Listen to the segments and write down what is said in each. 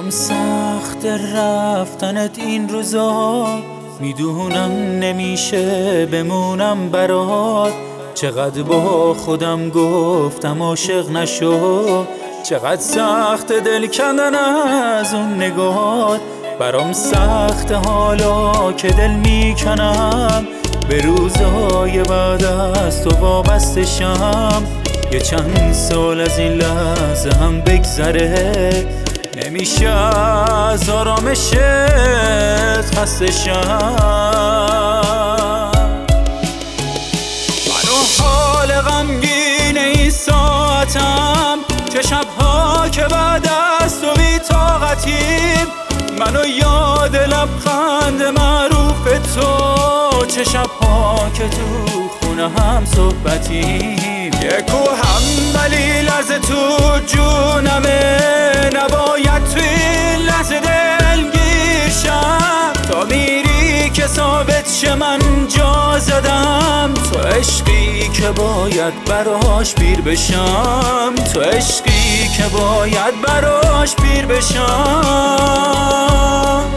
برام سخت رفتنت این روزا، میدونم نمیشه بمونم برات. چقدر با خودم گفتم عاشق نشو، چقدر سخت دل کندن از اون نگات. برام سخت حالا که دل میکنم به روزای بعد از تو وابسته شم. یه چند سال از این لحظه هم بگذره، نمیشه از آرامشت خسته شم. منو حال غمگین این ساعتم، چه شبها که بعد از تو بی طاقتیم. منو یاد لبخند معروف تو، چه شبها که تو خونه هم صحبتیم. یکو هم ولی لحظه تو جونمه، نباید تو این لحظه دلگیر شم. تا میری که ثابت شه من جا زدم، تو عشقی که باید براش پیر بشم. تو عشقی که باید براش پیر بشم.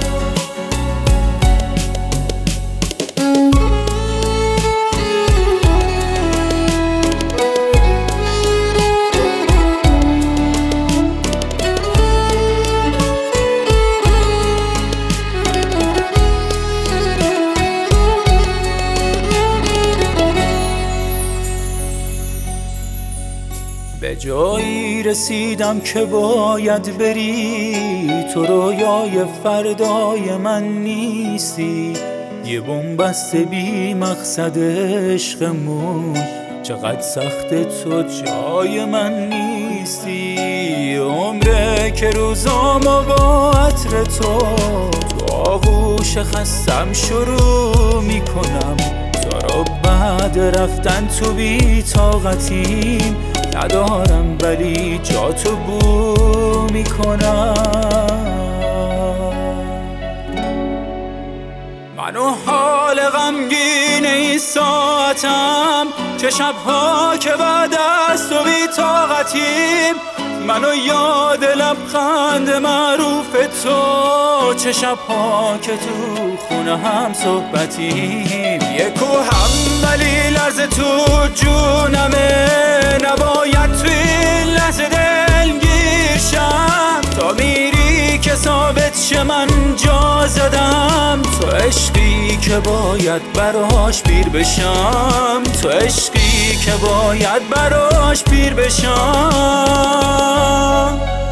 به جایی رسیدم که باید بری، تو رویای فردای من نیستی. یه بن‌بست بی مقصد عشقمون، چقدر سخت تو جای من نیستی. عمره که روزامو با عطر تو آغوش خستم شروع میکنم. تو رو بعد رفتن تو بی طاقتیم ندارم، ولی جا تو بو میکنم. منو حال غمگین این ساعتم، چه شبها که بعد از تو بی طاقتیم. منو یاد لبخند معروف تو، چه شبها که تو خونه هم صحبتیم. یکو هم ولی لحظه تو جونمه، نباید تو این لحظه دلگیر شم. تا میری که ثابت شه من جا زدم، تو عشقی که باید براش پیر بشم. تو عشقی که باید براش پیر بشم.